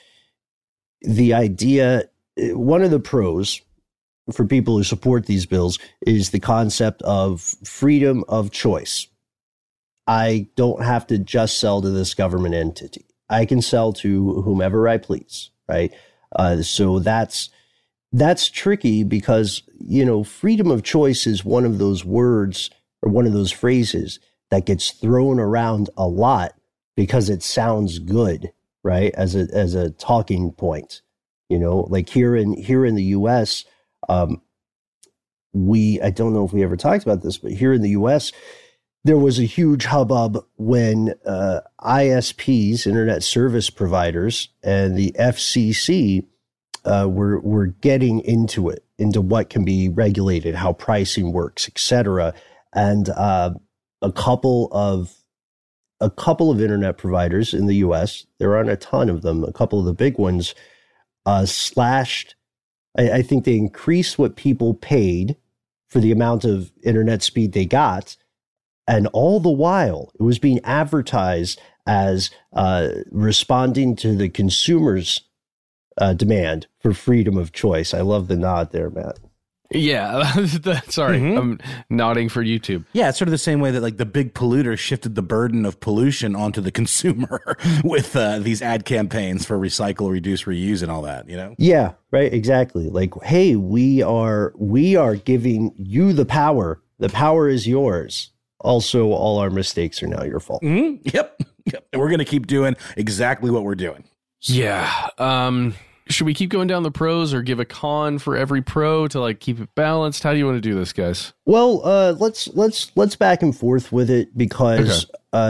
one of the pros for people who support these bills is the concept of freedom of choice. I don't have to just sell to this government entity. I can sell to whomever I please, right? So that's tricky because, freedom of choice is one of those words or one of those phrases that gets thrown around a lot because it sounds good, right? As a talking point, like here in the US, I don't know if we ever talked about this, but here in the US, there was a huge hubbub when ISPs, internet service providers, and the FCC were getting into what can be regulated, how pricing works, etc. And a couple of internet providers in the U.S., there aren't a ton of them, a couple of the big ones, slashed. I think they increased what people paid for the amount of internet speed they got. And all the while, it was being advertised as responding to the consumer's demand for freedom of choice. I love the nod there, Matt. Yeah, sorry, I'm nodding for YouTube. Yeah, it's sort of the same way that like the big polluter shifted the burden of pollution onto the consumer with these ad campaigns for recycle, reduce, reuse, and all that. You know? Yeah, right. Exactly. Like, hey, we are giving you the power. The power is yours. Also, all our mistakes are now your fault. Mm-hmm. Yep. And we're going to keep doing exactly what we're doing. Yeah. Should we keep going down the pros or give a con for every pro to like keep it balanced? How do you want to do this, guys? Well, let's back and forth with it because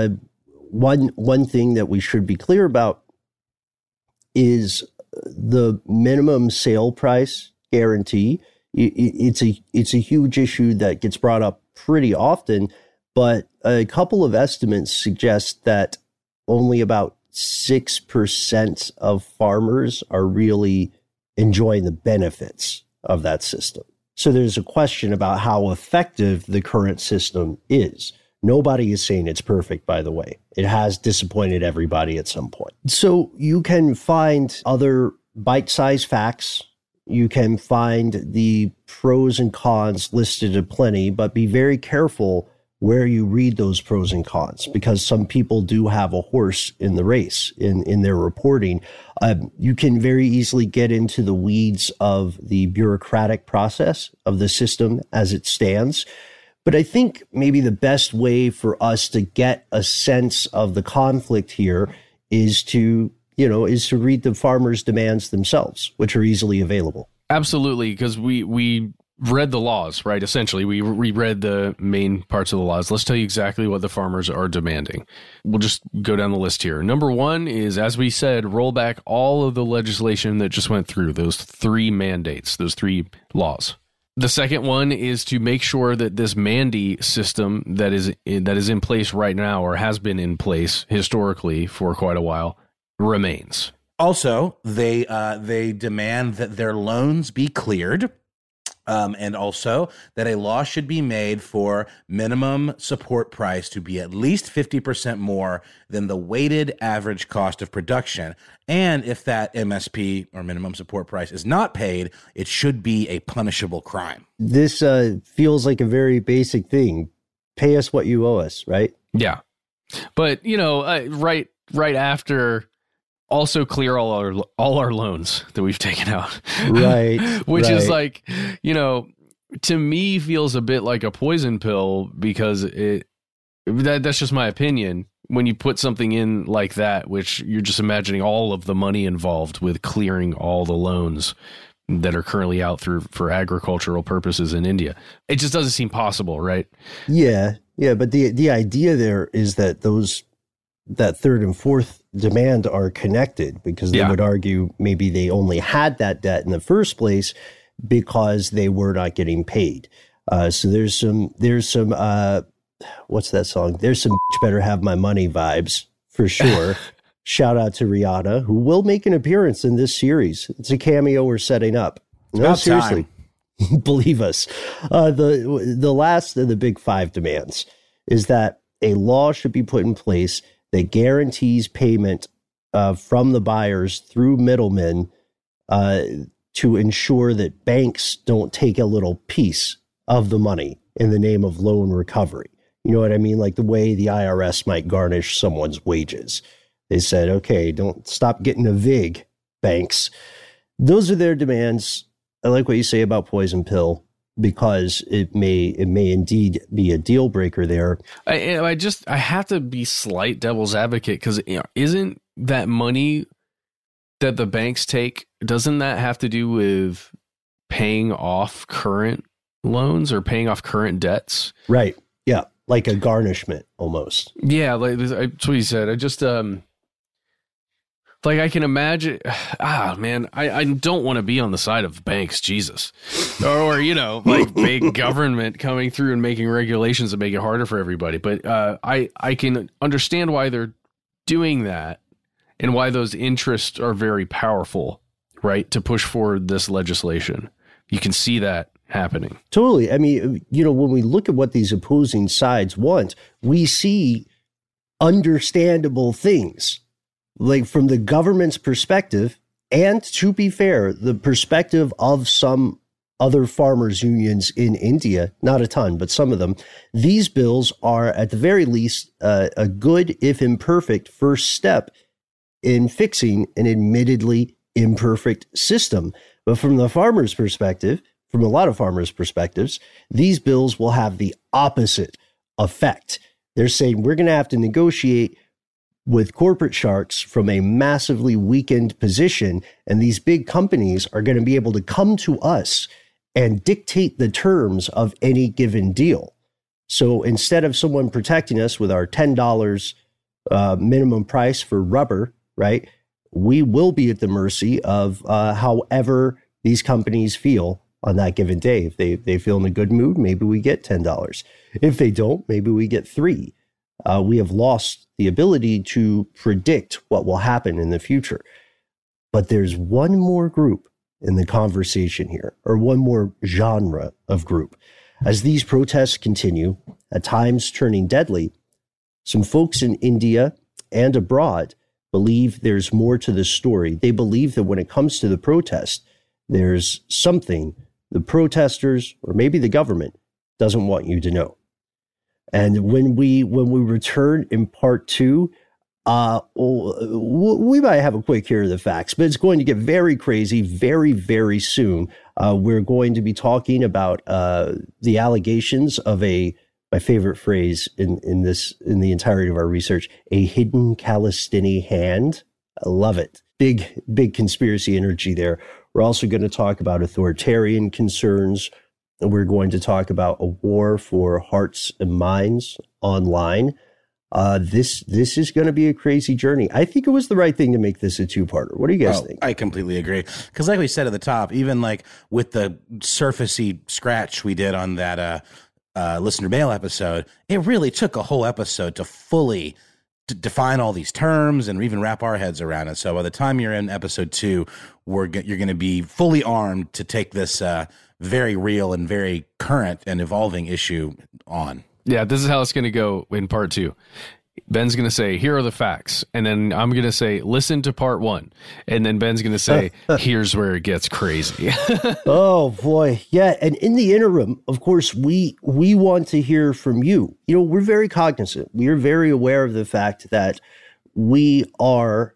one thing that we should be clear about is the minimum sale price guarantee. It's a huge issue that gets brought up pretty often, but a couple of estimates suggest that only about 6% of farmers are really enjoying the benefits of that system. So there's a question about how effective the current system is. Nobody is saying it's perfect, by the way. It has disappointed everybody at some point. So you can find other bite-sized facts. You can find the pros and cons listed aplenty, but be very careful where you read those pros and cons, because some people do have a horse in the race in their reporting. You can very easily get into the weeds of the bureaucratic process of the system as it stands. But I think maybe the best way for us to get a sense of the conflict here is to read the farmers' demands themselves, which are easily available. Absolutely, because we read the laws, right? Essentially, we read the main parts of the laws. Let's tell you exactly what the farmers are demanding. We'll just go down the list here. Number one is, as we said, roll back all of the legislation that just went through, those 3 mandates, those 3 laws. The second one is to make sure that this Mandi system that is in place right now, or has been in place historically for quite a while, remains. Also, they demand that their loans be cleared. And also that a law should be made for minimum support price to be at least 50% more than the weighted average cost of production. And if that MSP or minimum support price is not paid, it should be a punishable crime. This feels like a very basic thing. Pay us what you owe us, right? Yeah. But, right after... also clear all our loans that we've taken out. Right. Which is like, to me feels a bit like a poison pill, because that's just my opinion. When you put something in like that, which you're just imagining all of the money involved with clearing all the loans that are currently out for agricultural purposes in India, it just doesn't seem possible, right? Yeah. But the idea there is that that third and fourth demand are connected, because they would argue maybe they only had that debt in the first place because they were not getting paid. So there's some what's that song? There's some better have my money vibes for sure. Shout out to Rihanna, who will make an appearance in this series. It's a cameo we're setting up. No, seriously, believe us. The last of the big 5 demands is that a law should be put in place that guarantees payment from the buyers through middlemen to ensure that banks don't take a little piece of the money in the name of loan recovery. You know what I mean? Like the way the IRS might garnish someone's wages. They said, okay, don't stop getting a VIG, banks. Those are their demands. I like what you say about poison pill, because it may indeed be a deal breaker there. I have to be slight devil's advocate, because isn't that money that the banks take, doesn't that have to do with paying off current loans or paying off current debts? Right. Yeah. Like a garnishment almost. Yeah. Like that's what you said. I just, like I can imagine, man, I don't want to be on the side of banks, Jesus, or like big government coming through and making regulations that make it harder for everybody. But I can understand why they're doing that and why those interests are very powerful, right? To push forward this legislation, you can see that happening. Totally. I mean, when we look at what these opposing sides want, we see understandable things. Like from the government's perspective, And to be fair, the perspective of some other farmers' unions in India, not a ton, but some of them, these bills are at the very least a good, if imperfect, first step in fixing an admittedly imperfect system. But from the farmers' perspective, from a lot of farmers' perspectives, these bills will have the opposite effect. They're saying we're going to have to negotiate with corporate sharks from a massively weakened position, and these big companies are going to be able to come to us and dictate the terms of any given deal. So instead of someone protecting us with our $10 minimum price for rubber, right, we will be at the mercy of however these companies feel on that given day. If they feel in a good mood, maybe we get $10. If they don't, maybe we get $3. We have lost the ability to predict what will happen in the future. But there's one more group in the conversation here, or one more genre of group. As these protests continue, at times turning deadly, some folks in India and abroad believe there's more to the story. They believe that when it comes to the protest, there's something the protesters, or maybe the government, doesn't want you to know. And when we return in part 2, we might have a quick here of the facts, but it's going to get very crazy very, very soon. We're going to be talking about the allegations of my favorite phrase in the entirety of our research, a hidden Calistini hand. I love it. Big conspiracy energy there. We're also going to talk about authoritarian concerns. We're going to talk about a war for hearts and minds online. This is going to be a crazy journey. I think it was the right thing to make this a two-parter. What do you guys think? I completely agree. Because like we said at the top, even like with the surfacey scratch we did on that listener mail episode, it really took a whole episode to fully define all these terms and even wrap our heads around it. So by the time you're in episode 2, you're going to be fully armed to take this very real and very current and evolving issue on. Yeah, this is how it's going to go in part 2. Ben's going to say, here are the facts. And then I'm going to say, listen to part 1. And then Ben's going to say, here's where it gets crazy. Oh, boy. Yeah. And in the interim, of course, we want to hear from you. You know, we're very cognizant. We are very aware of the fact that we are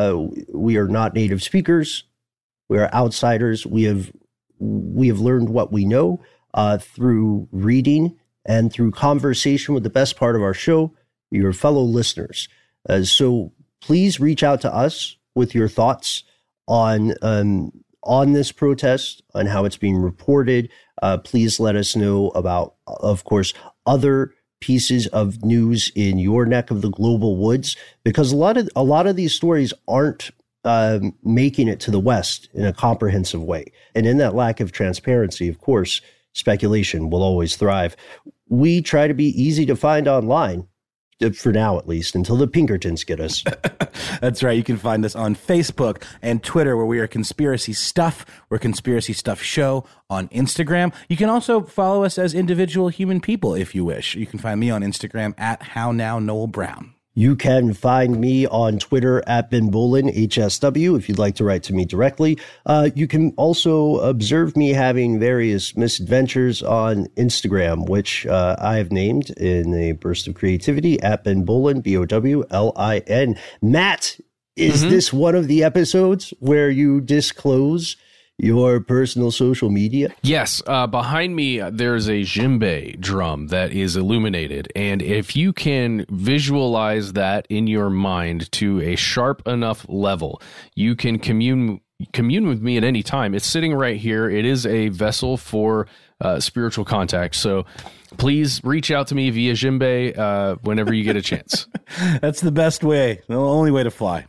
not native speakers. We are outsiders. We have learned what we know through reading and through conversation with the best part of our show, your fellow listeners. So please reach out to us with your thoughts on this protest, on how it's being reported. Please let us know about, of course, other pieces of news in your neck of the global woods, because a lot of these stories aren't making it to the West in a comprehensive way. And in that lack of transparency, of course, speculation will always thrive. We try to be easy to find online, for now at least, until the Pinkertons get us. That's right. You can find us on Facebook and Twitter, where we are Conspiracy Stuff. We're Conspiracy Stuff Show on Instagram. You can also follow us as individual human people if you wish. You can find me on Instagram at HowNowNoelBrown. You can find me on Twitter at Ben Bolin, HSW, if you'd like to write to me directly. You can also observe me having various misadventures on Instagram, which I have named in a burst of creativity at Ben Bolin, BOWLIN. Matt, is this one of the episodes where you disclose your personal social media? Yes. Behind me, there's a djembe drum that is illuminated. And if you can visualize that in your mind to a sharp enough level, you can commune with me at any time. It's sitting right here. It is a vessel for spiritual contact. So please reach out to me via djembe whenever you get a chance. That's the best way, the only way to fly.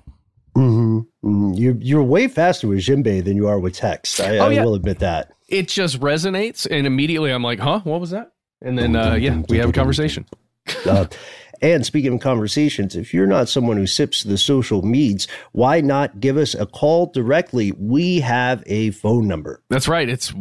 You're way faster with djembe than you are with text. I will admit that. It just resonates, and immediately I'm like, huh, what was that? And then, we have a conversation. And speaking of conversations, if you're not someone who sips the social meds, why not give us a call directly? We have a phone number. That's right. It's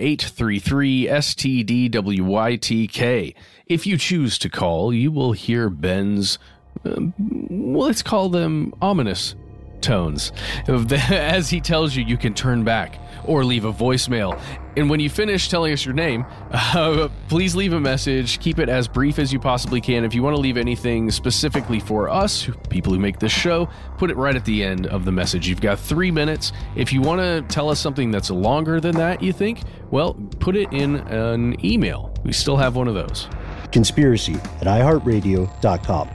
1-833-STDWYTK. If you choose to call, you will hear Ben's, let's call them ominous tones. As he tells you, you can turn back or leave a voicemail. And when you finish telling us your name, please leave a message. Keep it as brief as you possibly can. If you want to leave anything specifically for us, people who make this show, put it right at the end of the message. You've got 3 minutes. If you want to tell us something that's longer than that, you think, well, put it in an email. We still have one of those. Conspiracy@iHeartRadio.com.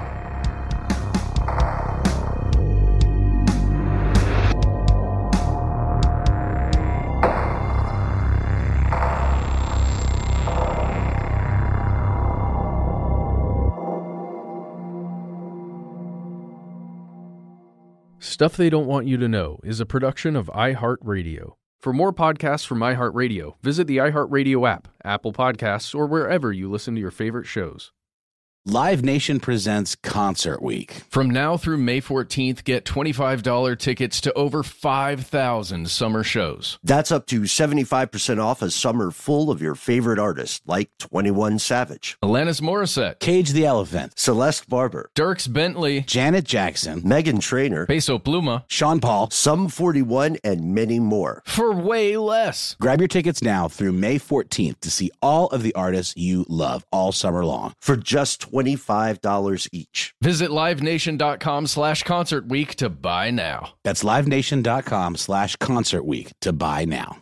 Stuff They Don't Want You to Know is a production of iHeartRadio. For more podcasts from iHeartRadio, visit the iHeartRadio app, Apple Podcasts, or wherever you listen to your favorite shows. Live Nation presents Concert Week. From now through May 14th, get $25 tickets to over 5,000 summer shows. That's up to 75% off a summer full of your favorite artists like 21 Savage, Alanis Morissette, Cage the Elephant, Celeste Barber, Dierks Bentley, Janet Jackson, Meghan Trainor, Peso Pluma, Sean Paul, Sum 41, and many more. For way less. Grab your tickets now through May 14th to see all of the artists you love all summer long. For just $25 each. Visit livenation.com/Concert Week to buy now. That's livenation.com/Concert Week to buy now.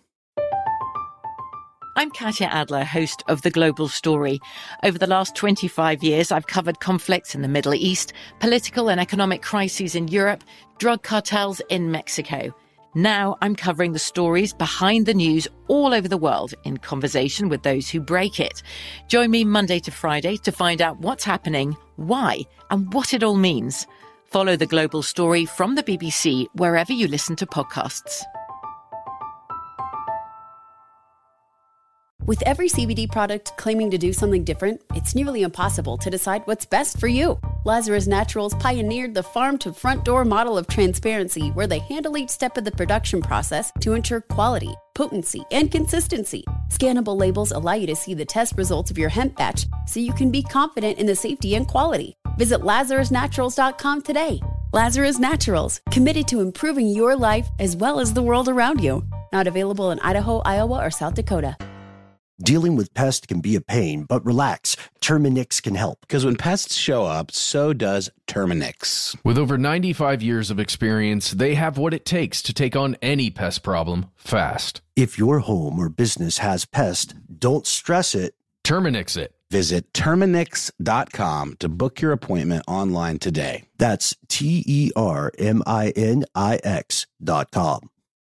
I'm Katya Adler, host of The Global Story. Over the last 25 years, I've covered conflicts in the Middle East, political and economic crises in Europe, drug cartels in Mexico. Now I'm covering the stories behind the news all over the world in conversation with those who break it. Join me Monday to Friday to find out what's happening, why, and what it all means. Follow The Global Story from the BBC wherever you listen to podcasts. With every CBD product claiming to do something different, it's nearly impossible to decide what's best for you. Lazarus Naturals pioneered the farm-to-front-door model of transparency, where they handle each step of the production process to ensure quality, potency, and consistency. Scannable labels allow you to see the test results of your hemp batch, so you can be confident in the safety and quality. Visit LazarusNaturals.com today. Lazarus Naturals, committed to improving your life as well as the world around you. Not available in Idaho, Iowa, or South Dakota. Dealing with pests can be a pain, but relax. Terminix can help. Because when pests show up, so does Terminix. With over 95 years of experience, they have what it takes to take on any pest problem fast. If your home or business has pests, don't stress it. Terminix it. Visit Terminix.com to book your appointment online today. That's TERMINIX.com.